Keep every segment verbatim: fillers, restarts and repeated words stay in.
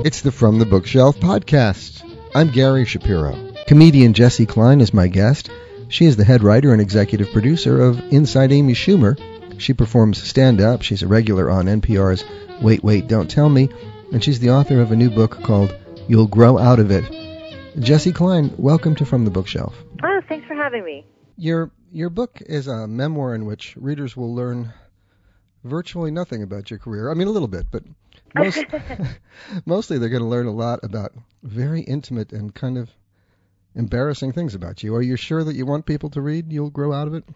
It's the From the Bookshelf podcast. I'm Gary Shapiro. Comedian Jessi Klein is my guest. She is the head writer and executive producer of Inside Amy Schumer. She performs stand-up. She's a regular on N P R's Wait, Wait, Don't Tell Me. And she's the author of a new book called You'll Grow Out of It. Jessi Klein, welcome to From the Bookshelf. Oh, thanks for having me. Your your book is a memoir in which readers will learn virtually nothing about your career. I mean, a little bit, but most, mostly they're going to learn a lot about very intimate and kind of embarrassing things about you. Are you sure that you want people to read You'll Grow Out of It?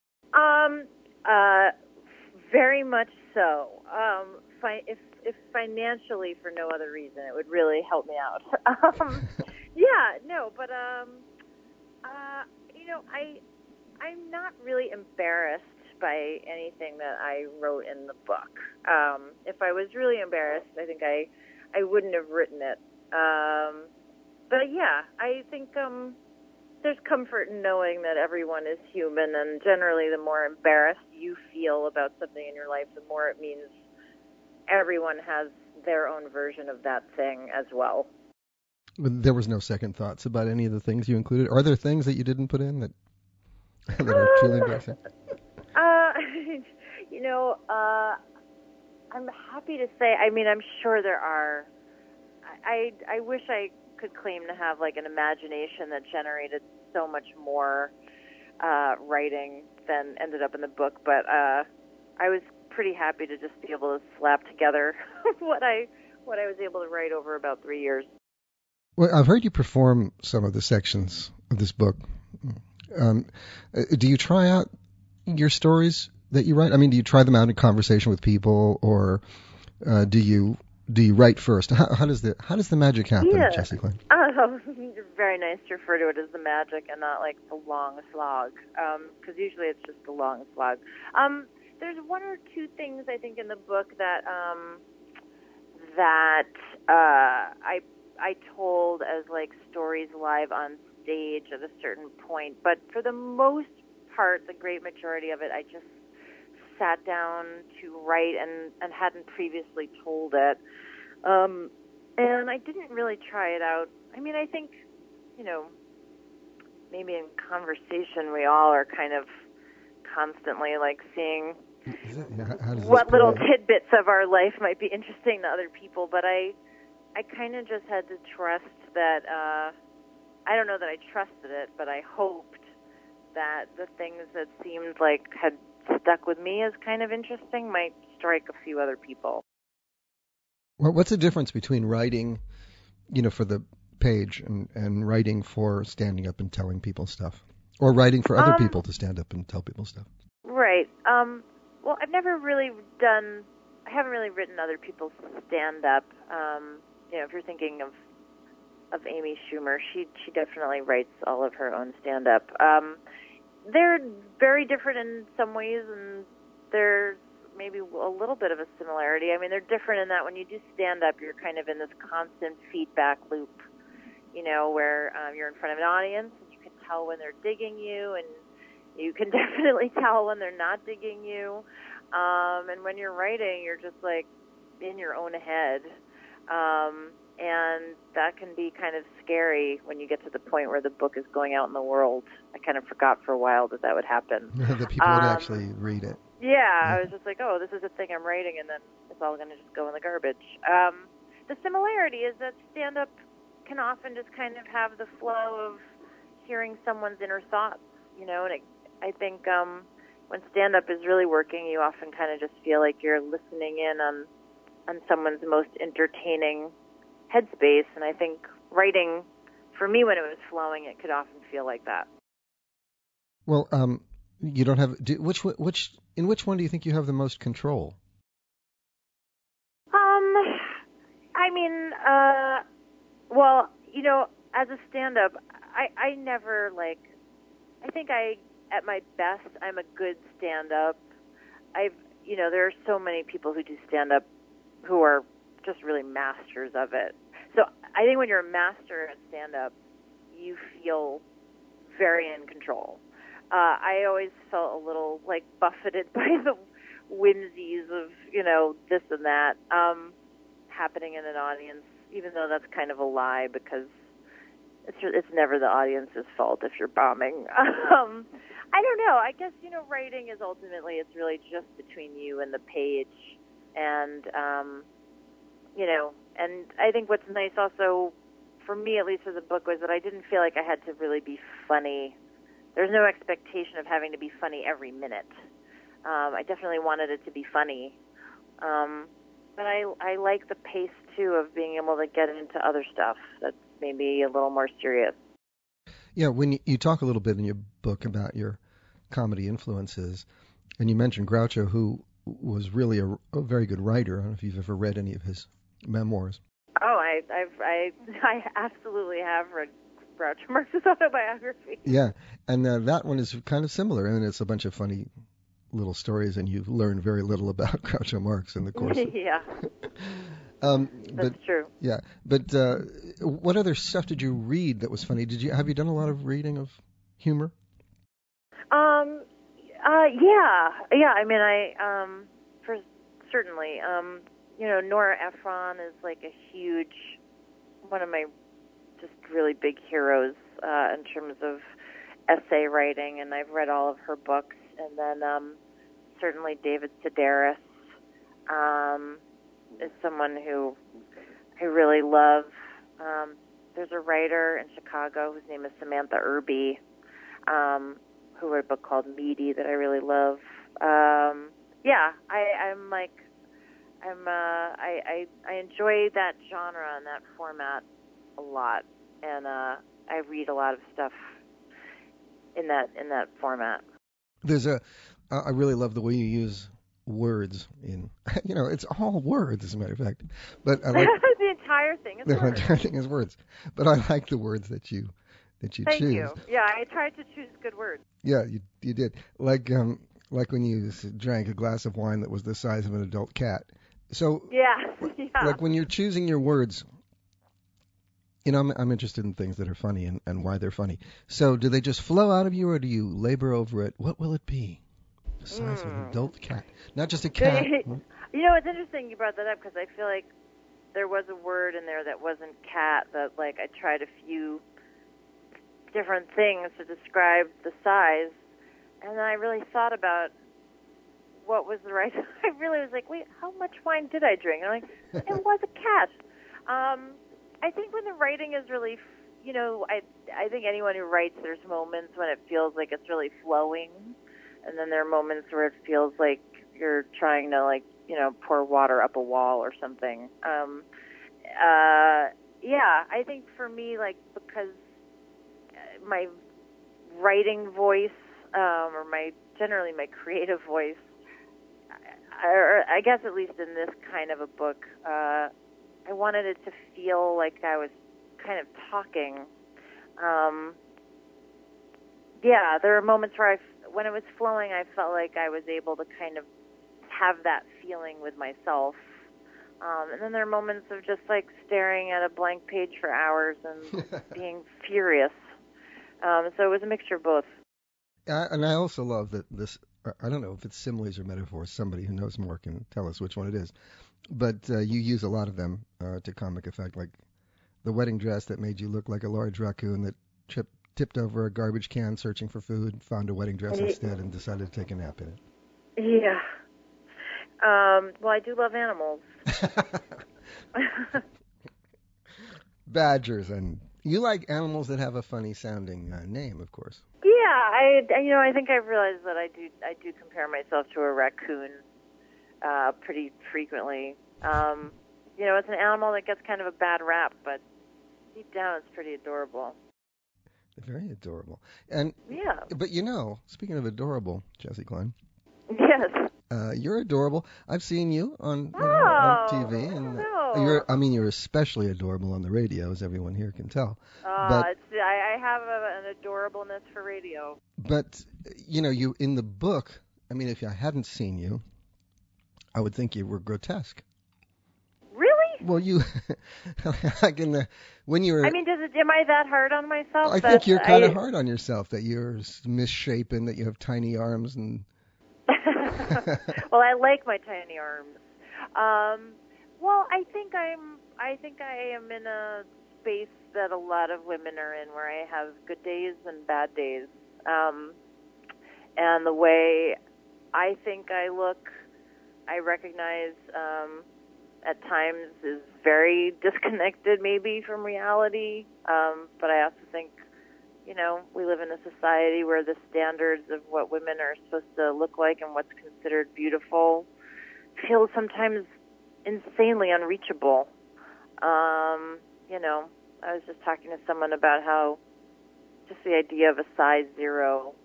Um, uh, very much so. Um, fi- if, if financially for no other reason, it would really help me out. um, yeah, no, but, um, uh, you know, I, I'm not really embarrassed by anything that I wrote in the book. Um, if I was really embarrassed, I think I, I wouldn't have written it. Um, but yeah, I think um, there's comfort in knowing that everyone is human, and generally the more embarrassed you feel about something in your life, the more it means everyone has their own version of that thing as well. There was no second thoughts about any of the things you included? Are there things that you didn't put in that, that are truly embarrassing? Uh, you know, uh, I'm happy to say, I mean, I'm sure there are. I, I, I wish I could claim to have, like, an imagination that generated so much more uh, writing than ended up in the book, but uh, I was pretty happy to just be able to slap together what I what I was able to write over about three years. Well, I've heard you perform some of the sections of this book. Um, do you try out your stories that you write? I mean, do you try them out in conversation with people, or uh, do you do you write first? How, how does the how does the magic happen, yeah. Jessi Klein? Oh, very nice to refer to it as the magic and not like the long slog, because um, usually it's just the long slog. Um, there's one or two things I think in the book that um, that uh, I I told as like stories live on stage at a certain point, but for the most part, the great majority of it, I just sat down to write and, and hadn't previously told it. Um, and I didn't really try it out. I mean, I think, you know, maybe in conversation we all are kind of constantly like seeing yeah, how, how what little tidbits of our life might be interesting to other people, but I I kind of just had to trust that, uh, I don't know that I trusted it, but I hoped that the things that seemed like had stuck with me as kind of interesting might strike a few other people. Well, what's the difference between writing, you know, for the page and, and writing for standing up and telling people stuff, or writing for other um, people to stand up and tell people stuff? Right. Um, well, I've never really done, I haven't really written other people's stand-up. Um, you know, if you're thinking of of Amy Schumer, she she definitely writes all of her own stand-up. Um, they're very different in some ways, and there's maybe a little bit of a similarity. I mean, they're different in that when you do stand-up, you're kind of in this constant feedback loop, you know, where um, you're in front of an audience, and you can tell when they're digging you, and you can definitely tell when they're not digging you. Um, and when you're writing, you're just, like, in your own head. Um, and that can be kind of scary when you get to the point where the book is going out in the world. I kind of forgot for a while that that would happen. That people um, would actually read it. Yeah, I was just like, oh, this is a thing I'm writing, and then it's all going to just go in the garbage. Um, the similarity is that stand-up can often just kind of have the flow of hearing someone's inner thoughts, you know, and it, I think um, when stand-up is really working, you often kind of just feel like you're listening in on on someone's most entertaining headspace, and I think writing, for me, when it was flowing, it could often feel like that. Well, um, you don't have do, which which in which one do you think you have the most control? Um, I mean, uh, well, you know, as a stand-up, I I never like. I think I, at my best, I'm a good stand-up. I've, you know, there are so many people who do stand-up who are just really masters of it. So I think when you're a master at stand-up, you feel very in control. Uh, I always felt a little, like, buffeted by the whimsies of, you know, this and that um, happening in an audience. even though that's kind of a lie because it's it's never the audience's fault if you're bombing. um, I don't know. I guess, you know, writing is ultimately, it's really just between you and the page. And, um, you know, and I think what's nice also, for me at least with the book, was that I didn't feel like I had to really be funny. There's no expectation of having to be funny every minute. Um, I definitely wanted it to be funny. Um, but I, I like the pace, too, of being able to get into other stuff that's maybe a little more serious. Yeah, when you, you talk a little bit in your book about your comedy influences, and you mentioned Groucho, who was really a, a very good writer. I don't know if you've ever read any of his memoirs. Oh, I I've, I I absolutely have read Groucho Marx's autobiography. Yeah, and uh, that one is kind of similar. I mean, it's a bunch of funny little stories, and you learn very little about Groucho Marx in the course. Yeah. um, That's but, true. Yeah, but uh, what other stuff did you read that was funny? Did you have you done a lot of reading of humor? Um, uh, yeah, yeah. I mean, I um, for certainly, um, you know, Nora Ephron is like a huge, one of my just really big heroes uh, in terms of essay writing, and I've read all of her books. And then um, certainly David Sedaris um, is someone who I really love. Um, there's a writer in Chicago whose name is Samantha Irby, um, who wrote a book called Meaty that I really love. Um, yeah, I, I'm like, I'm, uh, I, I, I enjoy that genre and that format a lot, and uh, I read a lot of stuff in that in that format. There's a, I really love the way you use words in, you know, it's all words as a matter of fact. But I like the entire thing is the words. entire thing is words. But I like the words that you that you Thank choose. you. Yeah, I tried to choose good words. Yeah, you you did. Like um like when you drank a glass of wine that was the size of an adult cat. So Yeah, yeah. like when you're choosing your words, you know, I'm, I'm interested in things that are funny and, and why they're funny. So do they just flow out of you, or do you labor over it? What will it be? The size mm. of an adult cat. Not just a cat. You know, it's interesting you brought that up because I feel like there was a word in there that wasn't cat, that like I tried a few different things to describe the size, and then I really thought about what was the right. I really was like, wait, how much wine did I drink? And I'm like, it was a cat. Um, I think when the writing is really, you know, I I think anyone who writes, there's moments when it feels like it's really flowing, and then there are moments where it feels like you're trying to, like, you know, pour water up a wall or something. Um, uh, yeah, I think for me, like, because my writing voice, um, or my generally my creative voice, or I guess at least in this kind of a book, uh, I wanted it to feel like I was kind of talking. Um, yeah, there were moments where I, when it was flowing, I felt like I was able to kind of have that feeling with myself. Um, and then there are moments of just like staring at a blank page for hours and being furious. Um, so it was a mixture of both. I, and I also love that this, I don't know if it's similes or metaphors, somebody who knows more can tell us which one it is. But uh, you use a lot of them uh, to comic effect, like the wedding dress that made you look like a large raccoon that tripped, tipped over a garbage can searching for food, found a wedding dress instead, and decided to take a nap in it. Yeah. Um, well, I do love animals. Badgers, and you like animals that have a funny sounding uh, name, of course. Yeah, I you know I think I've realized that I do I do compare myself to a raccoon uh, pretty frequently. Um, you know, it's an animal that gets kind of a bad rap, but deep down it's pretty adorable. Very adorable. And yeah. But you know, speaking of adorable, Jessie Klein. Yes. Uh, you're adorable. I've seen you on, you oh, know, on T V, and no. you're. I mean, you're especially adorable on the radio, as everyone here can tell. Uh, but it's, I, I have a, an adorableness for radio. But you know, you in the book. I mean, if I hadn't seen you, I would think you were grotesque. Really? Well, you like in the when you were. I mean, does it? Am I that hard on myself? I think you're kind of hard on yourself. That you're misshapen. That you have tiny arms and. Well, I like my tiny arms. Um, well, I think I'm I think I am in a space that a lot of women are in, where I have good days and bad days. Um, and the way I think I look, I recognize um, at times is very disconnected maybe from reality. Um, but I also think, you know, we live in a society where the standards of what women are supposed to look like and what's considered beautiful feel sometimes insanely unreachable. Um, you know, I was just talking to someone about how just the idea of a size zero,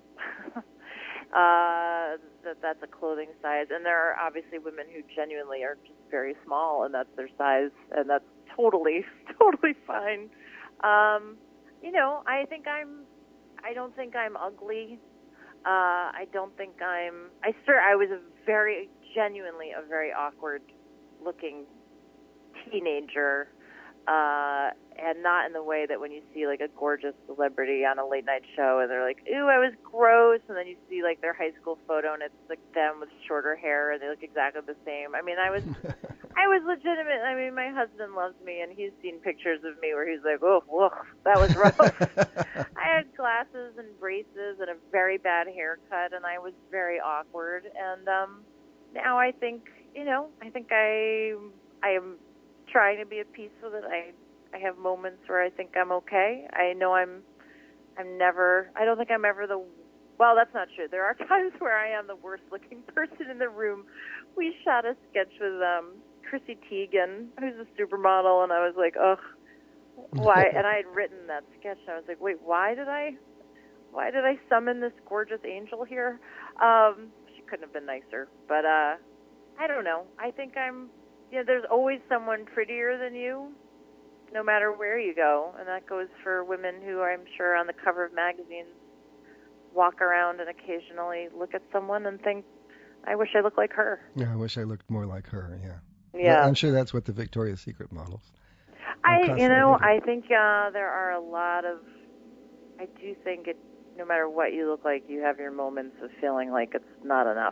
uh, that that's a clothing size. And there are obviously women who genuinely are just very small, and that's their size, and that's totally, totally fine. Um, you know, I think I'm, I don't think I'm ugly. Uh, I don't think I'm, I swear I was a very, genuinely a very awkward looking teenager, uh, and not in the way that when you see like a gorgeous celebrity on a late night show and they're like, ooh, I was gross, and then you see like their high school photo and it's like them with shorter hair and they look exactly the same. I mean, I was, I was legitimate. I mean, my husband loves me, and he's seen pictures of me where he's like, oh, whoa, that was rough. I had glasses and braces and a very bad haircut, and I was very awkward. And um, now I think, you know, I think I, I am trying to be at peace with it. I, I have moments where I think I'm okay. I know I'm, I'm never. I don't think I'm ever the. Well, that's not true. There are times where I am the worst-looking person in the room. We shot a sketch with um, Chrissy Teigen, who's a supermodel, and I was like, ugh, why? And I had written that sketch, and I was like, wait, why did I, why did I summon this gorgeous angel here? Um, she couldn't have been nicer, but uh, I don't know. I think I'm, you know, there's always someone prettier than you, no matter where you go, and that goes for women who I'm sure on the cover of magazines walk around and occasionally look at someone and think, I wish I looked like her. Yeah, I wish I looked more like her, yeah. Yeah. I'm sure that's what the Victoria's Secret models I, you know, I think uh, there are a lot of, I do think it, no matter what you look like, you have your moments of feeling like it's not enough.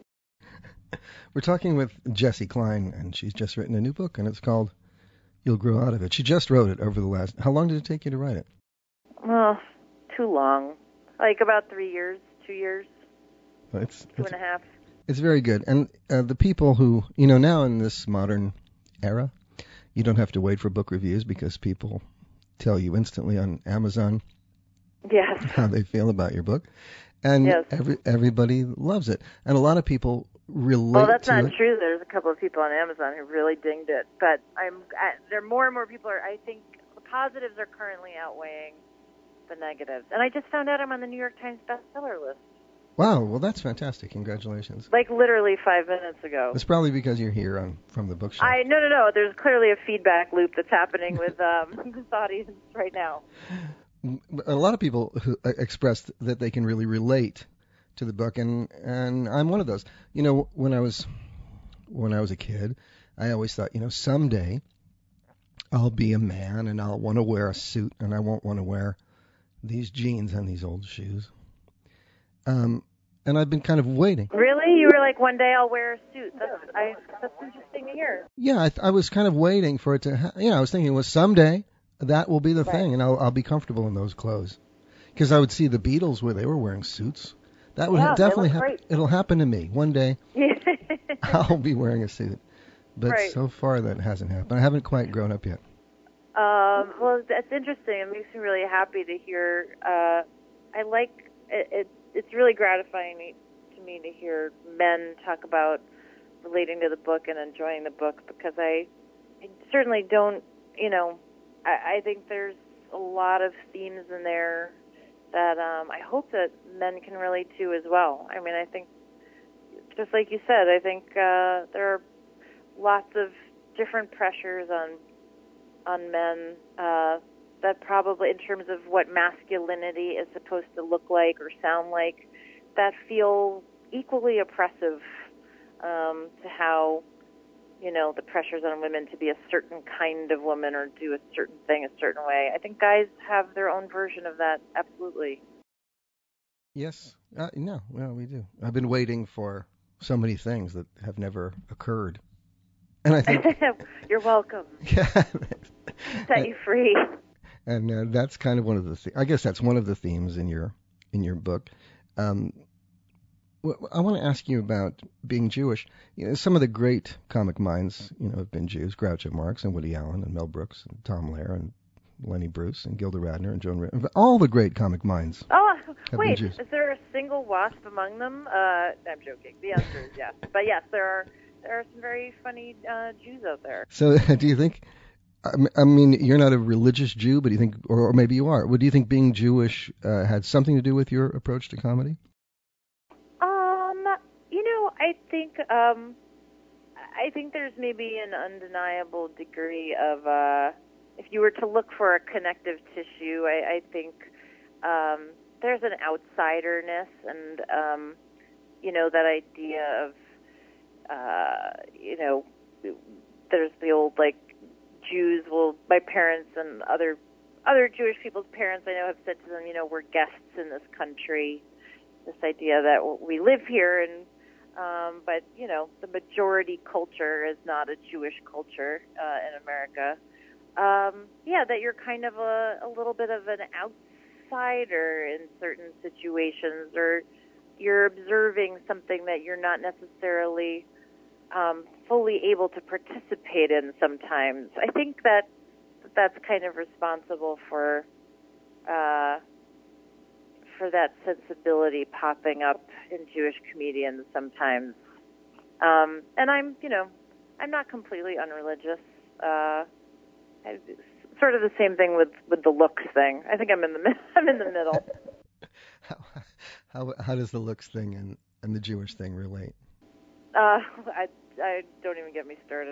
We're talking with Jessi Klein, and she's just written a new book, and it's called You'll Grow Out of It. She just wrote it over the last, how long did it take you to write it? Well, too long. Like about three years, two years, it's, two it's, and a half. It's very good. And uh, the people who, you know, now in this modern era, you don't have to wait for book reviews because people tell you instantly on Amazon yes. how they feel about your book. And yes. every, everybody loves it. And a lot of people relate well, that's to not it. true. There's a couple of people on Amazon who really dinged it. But I'm, I, there are more and more people are, I think the positives are currently outweighing the negatives. And I just found out I'm on the New York Times bestseller list. Wow, well, that's fantastic. Congratulations. Like literally five minutes ago. It's probably because you're here on From the Bookshelf. I no, no, no. There's clearly a feedback loop that's happening with um, this audience right now. A lot of people who expressed that they can really relate to the book, and and I'm one of those. You know, when I was when I was a kid, I always thought, you know, someday I'll be a man and I'll want to wear a suit and I won't want to wear these jeans and these old shoes. Um, and I've been kind of waiting. Really? You were like, one day I'll wear a suit. That's, I, that's interesting to hear. Yeah, I, I was kind of waiting for it to, ha- you know, I was thinking, well, someday that will be the right. thing, and I'll, I'll be comfortable in those clothes. Because I would see the Beatles where they were wearing suits. That would yeah, ha- definitely happen. Great. It'll happen to me. One day I'll be wearing a suit. But right. so far that hasn't happened. I haven't quite grown up yet. Um, well, that's interesting. It makes me really happy to hear. Uh, I like it, it. It's really gratifying to me to hear men talk about relating to the book and enjoying the book, because I, I certainly don't, you know, I, I think there's a lot of themes in there that um, I hope that men can relate to as well. I mean, I think, just like you said, I think uh, there are lots of different pressures on on men uh, that probably, in terms of what masculinity is supposed to look like or sound like, that feel equally oppressive um, to how, you know, the pressures on women to be a certain kind of woman or do a certain thing a certain way. I think guys have their own version of that, absolutely. Yes. Uh, no, well, we do. I've been waiting for so many things that have never occurred. And I think you're welcome. Yeah, Set you free. And uh, that's kind of one of the. Th- I guess that's one of the themes in your in your book. Um, wh- I want to ask you about being Jewish. You know, some of the great comic minds, you know, have been Jews: Groucho Marx and Woody Allen and Mel Brooks and Tom Lehrer and Lenny Bruce and Gilda Radner and Joan Rivers. All the great comic minds. Oh, have wait, been Jews. Is there a single wasp among them? Uh, I'm joking. The answer is yes. But yes, there are there are some very funny uh, Jews out there. So, do you think? I mean, you're not a religious Jew, but do you think, or, or maybe you are. Well, do you think being Jewish uh, had something to do with your approach to comedy? Um, you know, I think um, I think there's maybe an undeniable degree of uh, if you were to look for a connective tissue, I, I think um, there's an outsiderness, and um, you know, that idea of uh, you know, there's the old like. Jews will, my parents and other other Jewish people's parents I know have said to them, you know, we're guests in this country. This idea that we live here, and um, but you know, the majority culture is not a Jewish culture uh, in America. Um, yeah, that you're kind of a, a little bit of an outsider in certain situations, or you're observing something that you're not necessarily Um, fully able to participate in sometimes. I think that that's kind of responsible for uh, for that sensibility popping up in Jewish comedians sometimes. Um, and I'm, you know, I'm not completely unreligious. Uh, I, sort of the same thing with, with the looks thing. I think I'm in the I'm in the middle. how, how how does the looks thing and, and the Jewish thing relate? Uh, I, I don't even get me started.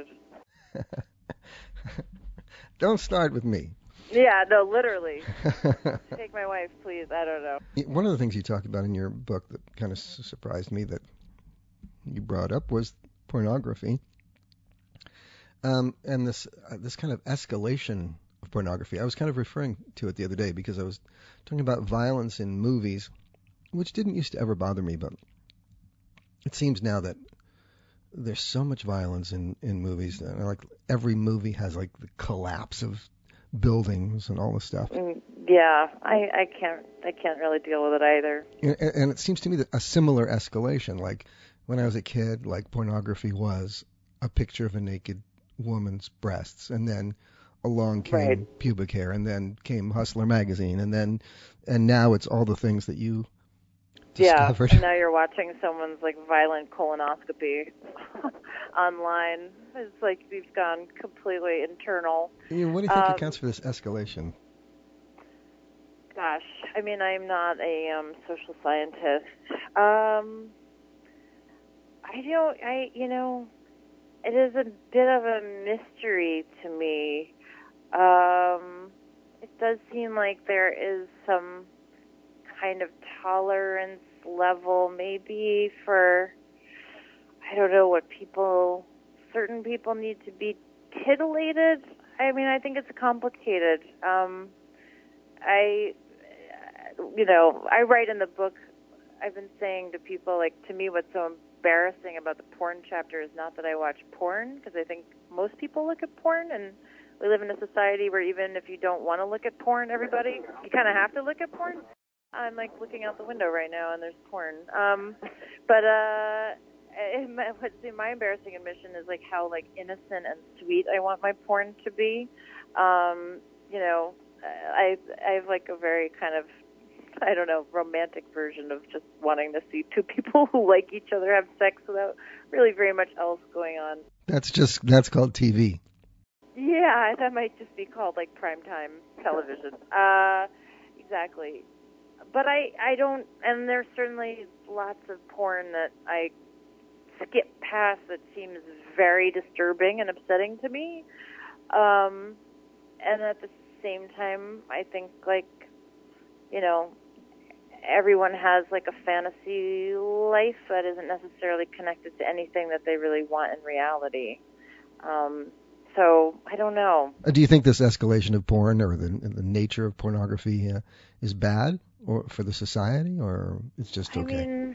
Don't start with me. Yeah, no, literally. Take my wife, please. I don't know. One of the things you talk about in your book that kind of su- surprised me that you brought up was pornography, um, and this uh, this kind of escalation of pornography. I was kind of referring to it the other day because I was talking about violence in movies, which didn't used to ever bother me, but it seems now that there's so much violence in, in movies. And like every movie has like the collapse of buildings and all this stuff. Yeah, I, I can't I can't really deal with it either. And, and it seems to me that a similar escalation, like when I was a kid, like pornography was a picture of a naked woman's breasts, and then along came right. pubic hair, and then came Hustler magazine, and then and now it's all the things that you discovered. Yeah, and now you're watching someone's like violent colonoscopy online. It's like we've gone completely internal. Yeah, what do you think um, accounts for this escalation? Gosh, I mean, I'm not a um, social scientist. Um, I don't, I, you know, it is a bit of a mystery to me. Um, it does seem like there is some kind of tolerance level maybe for, I don't know, what people, certain people need to be titillated. I mean, I think it's complicated. Um, I, you know, I write in the book, I've been saying to people, like, to me what's so embarrassing about the porn chapter is not that I watch porn, because I think most people look at porn, and we live in a society where even if you don't want to look at porn, everybody, you kind of have to look at porn. I'm, like, looking out the window right now, and there's porn. Um, but, uh... My, what's my embarrassing admission is like how like innocent and sweet I want my porn to be. Um, you know, I I have like a very kind of, I don't know, romantic version of just wanting to see two people who like each other have sex without really very much else going on. That's just that's called T V. Yeah, that might just be called like primetime television. Uh, exactly. But I I don't, and there's certainly lots of porn that I skip past that seems very disturbing and upsetting to me. Um, and at the same time, I think, like, you know, everyone has, like, a fantasy life that isn't necessarily connected to anything that they really want in reality. Um, so, I don't know. Do you think this escalation of porn or the, the nature of pornography uh, is bad or for the society, or it's just okay? I mean,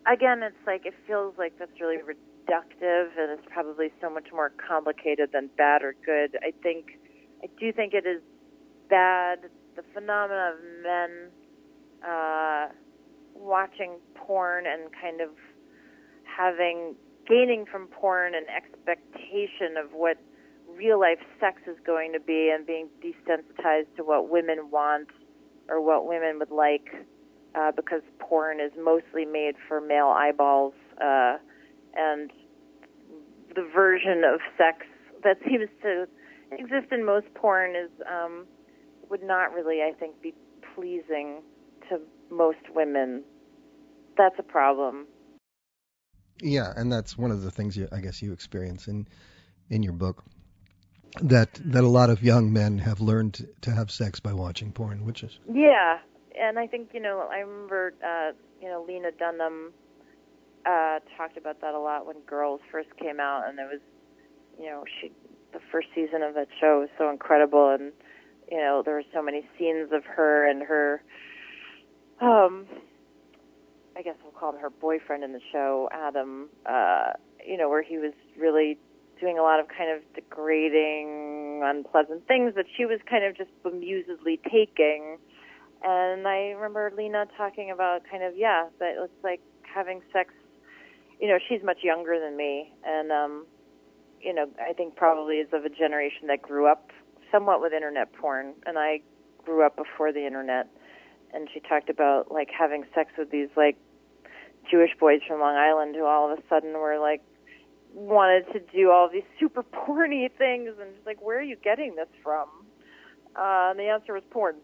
again, it's like it feels like that's really reductive, and it's probably so much more complicated than bad or good. I think, I do think it is bad, the phenomena of men uh, watching porn and kind of having, gaining from porn an expectation of what real life sex is going to be, and being desensitized to what women want or what women would like, uh, because porn is mostly made for male eyeballs, uh, and the version of sex that seems to exist in most porn is um, would not really, I think, be pleasing to most women. That's a problem. Yeah, and that's one of the things you, I guess you experience in in your book, that that a lot of young men have learned to, to have sex by watching porn, which is yeah. And I think, you know, I remember, uh, you know, Lena Dunham uh, talked about that a lot when Girls first came out, and it was, you know, she the first season of that show was so incredible, and you know, there were so many scenes of her and her, um, I guess we'll call him her boyfriend in the show, Adam, uh, you know, where he was really doing a lot of kind of degrading, unpleasant things that she was kind of just bemusedly taking. And I remember Lena talking about kind of, yeah, that it's like having sex, you know, she's much younger than me, and, um, you know, I think probably is of a generation that grew up somewhat with internet porn, and I grew up before the internet. And she talked about, like, having sex with these, like, Jewish boys from Long Island who all of a sudden were, like, wanted to do all these super porny things, and just like, where are you getting this from? Uh, and the answer was porn.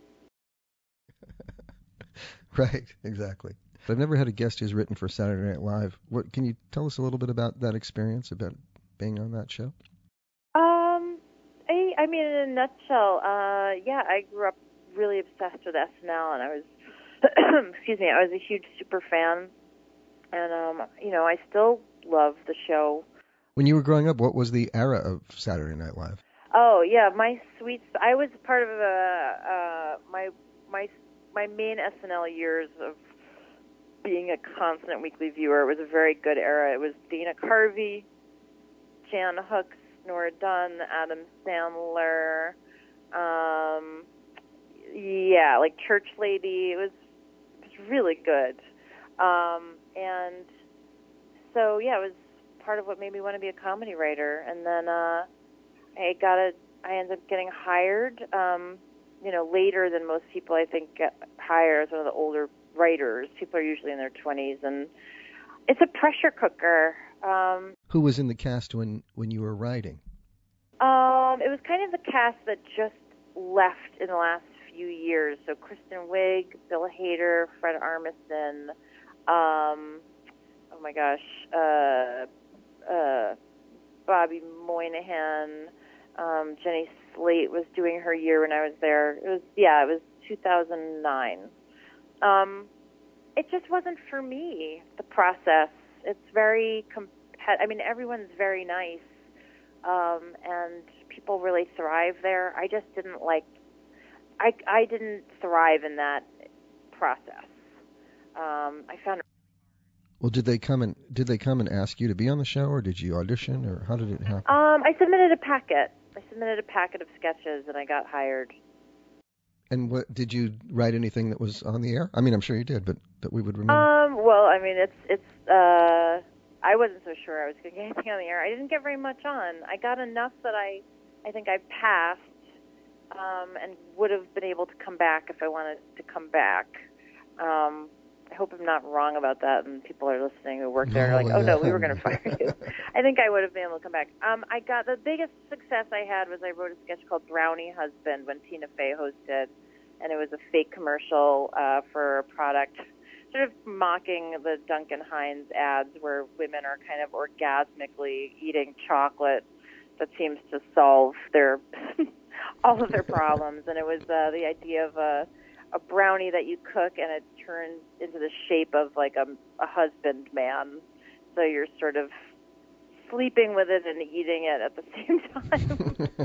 Right, exactly. I've never had a guest who's written for Saturday Night Live. What can you tell us a little bit about that experience, about being on that show? Um, I, I mean, in a nutshell, uh, yeah, I grew up really obsessed with S N L, and I was, excuse me, I was a huge super fan, and um, you know, I still love the show. When you were growing up, what was the era of Saturday Night Live? Oh yeah, my sweet. I was part of a uh, my my my main S N L years of being a constant weekly viewer. It was a very good era. It was Dana Carvey, Jan Hooks, Nora Dunn, Adam Sandler. Um, yeah, like Church Lady. It was it was really good. Um, and so yeah, it was part of what made me want to be a comedy writer. And then uh, I got a. I ended up getting hired. Um, you know, later than most people, I think, get hired as one of the older writers. People are usually in their twenties, and it's a pressure cooker. Um, Who was in the cast when, when you were writing? Um, it was kind of the cast that just left in the last few years. So Kristen Wiig, Bill Hader, Fred Armisen, um, oh my gosh, uh, uh, Bobby Moynihan, um, Jenny Slate was doing her year when I was there. It was, yeah, it was two thousand nine. Um, it just wasn't for me, the process. It's very compet- I mean, everyone's very nice. Um, and people really thrive there. I just didn't like, I, I didn't thrive in that process. Um, I found it. Well, did they come and did they come and ask you to be on the show, or did you audition, or how did it happen? Um, I submitted a packet. I submitted a packet of sketches, and I got hired. And what did you write anything that was on the air? I mean, I'm sure you did, but that we would remember. Um, well, I mean, it's it's. Uh, I wasn't so sure I was going to get anything on the air. I didn't get very much on. I got enough that I, I think I passed, um, and would have been able to come back if I wanted to come back. Um, I hope I'm not wrong about that, and people are listening who work there are like, oh, yeah. no, we were going to fire you. I think I would have been able to come back. Um, I got the biggest success I had was I wrote a sketch called Brownie Husband when Tina Fey hosted, and it was a fake commercial uh, for a product, sort of mocking the Duncan Hines ads where women are kind of orgasmically eating chocolate that seems to solve their all of their problems. And it was uh, the idea of a a brownie that you cook and it turns into the shape of like a, a husband man. So you're sort of sleeping with it and eating it at the same time.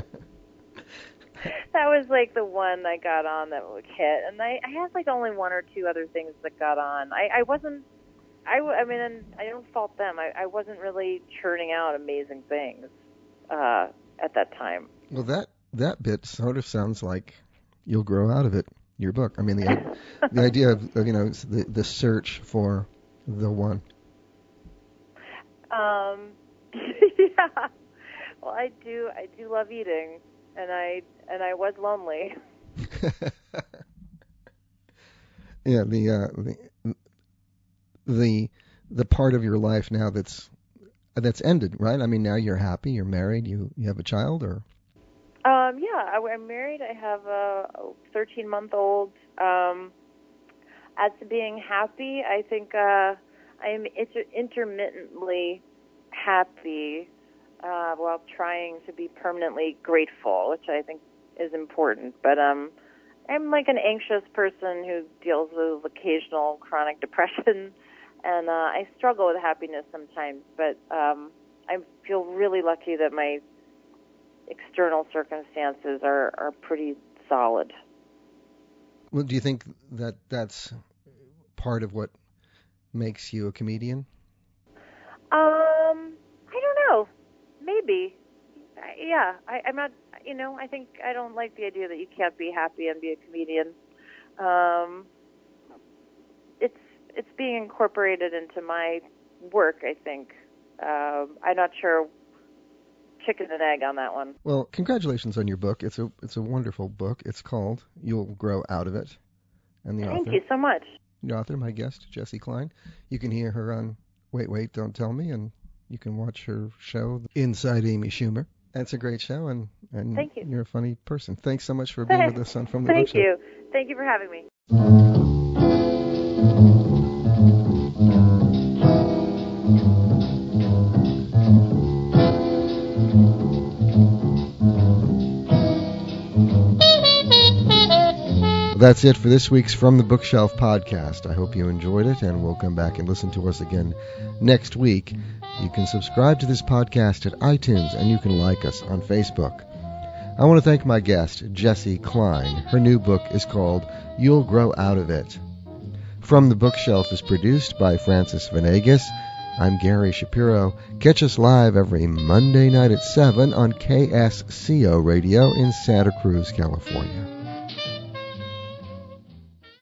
That was like the one I got on that would hit. And I, I had like only one or two other things that got on. I, I wasn't I, I mean, and I don't fault them. I, I wasn't really churning out amazing things uh, at that time. Well, that that bit sort of sounds like You'll Grow Out of It, your book. I mean, the the idea of, of you know the the search for the one. Um, yeah. Well, I do. I do love eating, and I and I was lonely. Yeah, the, uh, the the the part of your life now that's that's ended, right? I mean, now you're happy, you're married, you you have a child, or? Um, yeah, I, I'm married. I have a thirteen-month-old. Um, as to being happy, I think uh, I am inter- intermittently happy uh, while trying to be permanently grateful, which I think is important. But um, I'm like an anxious person who deals with occasional chronic depression, and uh, I struggle with happiness sometimes. But um, I feel really lucky that my external circumstances are, are pretty solid. Well, do you think that that's part of what makes you a comedian? Um, I don't know. Maybe. I, yeah, I, I'm not, you know, I think I don't like the idea that you can't be happy and be a comedian. Um, it's, it's being incorporated into my work, I think. Um, I'm not sure chicken and egg on that one. Well, congratulations on your book. It's a it's a wonderful book. It's called You'll Grow Out of It. And the Thank author, you so much. The author, my guest, Jessie Klein. You can hear her on Wait, Wait, Don't Tell Me, and you can watch her show, Inside Amy Schumer. It's a great show, and, and Thank you. You're a funny person. Thanks so much for being with us on From the Thank Bookshelf. you. Thank you for having me. That's it for this week's From the Bookshelf podcast. I hope you enjoyed it, and will come back and listen to us again next week. You can subscribe to this podcast at iTunes, and you can like us on Facebook. I want to thank my guest, Jessie Klein. Her new book is called You'll Grow Out of It. From the Bookshelf is produced by Francis Venegas. I'm Gary Shapiro. Catch us live every Monday night at seven on K S C O Radio in Santa Cruz, California.